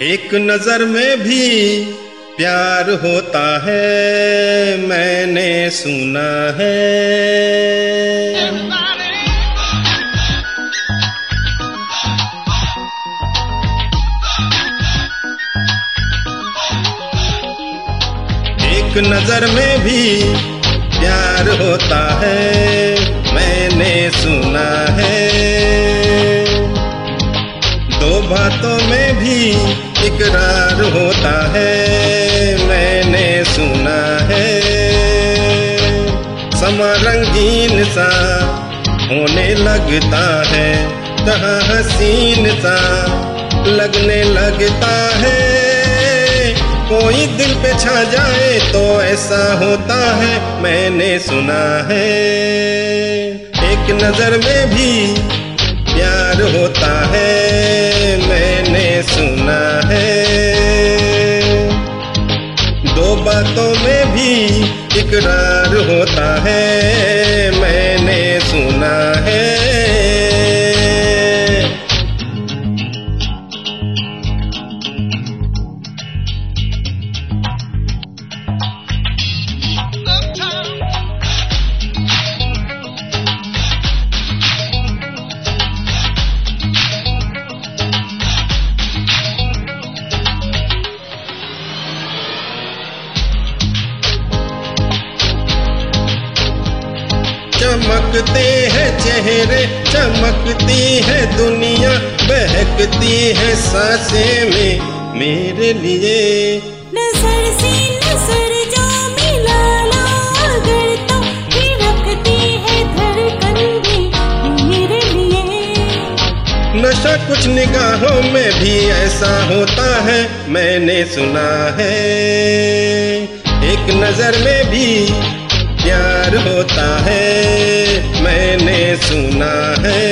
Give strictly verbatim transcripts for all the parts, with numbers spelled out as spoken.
एक नजर में भी प्यार होता है, मैंने सुना है। एक नजर में भी प्यार होता है, मैंने सुना है। दो बातों में भी इकरार होता है, मैंने सुना है। समा रंगीन सा होने लगता है, जहाँ हसीन सा लगने लगता है। कोई दिल पे छा जाए तो ऐसा होता है, मैंने सुना है। एक नजर में भी प्यार होता है, मैंने सुना है। दो बातों में भी इकरार होता है, मैंने सुना है। चमकते हैं चेहरे, चमकती है दुनिया, बहकती है सांसें में मेरे लिए। नजर से नजर जो मिला लो अगर तो रखती है धड़कन भी मेरे लिए। नशा कुछ निगाहों में भी ऐसा होता है, मैंने सुना है। एक नजर में भी प्यार होता है, मैंने सुना है।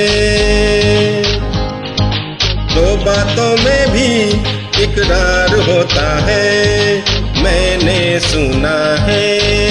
दो बातों में भी इकरार होता है, मैंने सुना है।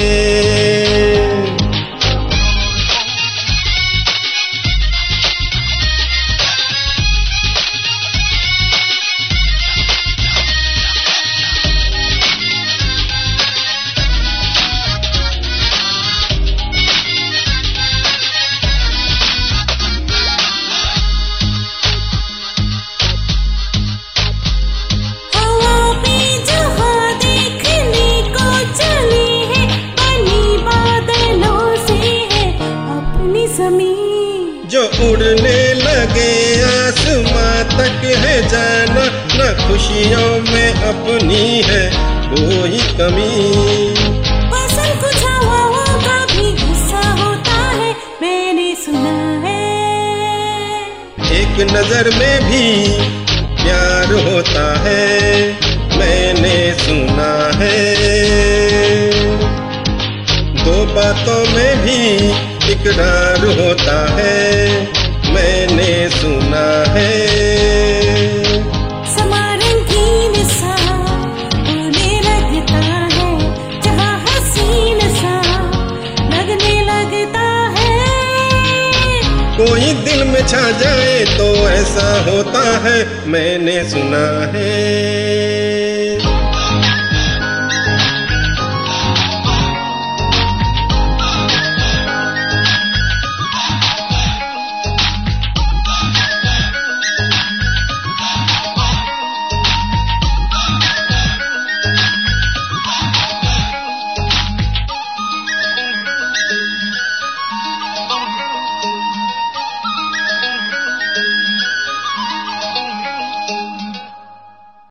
जो उड़ने लगे आसमां तक है जाना, न खुशियों में अपनी है कोई कमी। पसंद कुछ हवाओं का भी गुस्सा होता है, मैंने सुना है। एक नजर में भी प्यार होता है, मैंने सुना है। दो बातों में भी इकरार होता है, मैंने सुना है। समा रंगीन सा होने लगता है, जहाँ हसीन सा लगने लगता है। कोई दिल में छा जाए तो ऐसा होता है, मैंने सुना है।